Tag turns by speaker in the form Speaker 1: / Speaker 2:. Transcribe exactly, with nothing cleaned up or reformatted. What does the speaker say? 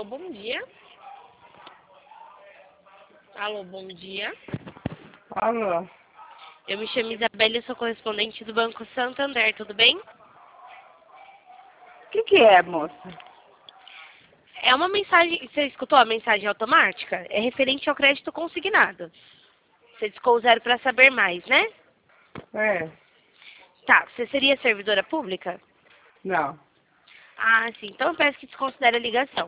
Speaker 1: Alô, bom dia. Alô, bom dia.
Speaker 2: Alô?
Speaker 1: Eu me chamo Isabela e sou correspondente do Banco Santander, tudo bem?
Speaker 2: O que que é, moça?
Speaker 1: É uma mensagem, você escutou a mensagem automática? É referente ao crédito consignado. Você discou o zero para saber mais, né?
Speaker 2: É,
Speaker 1: Tá, você seria servidora pública?
Speaker 2: não.
Speaker 1: Ah, sim, então eu peço que desconsidere a ligação.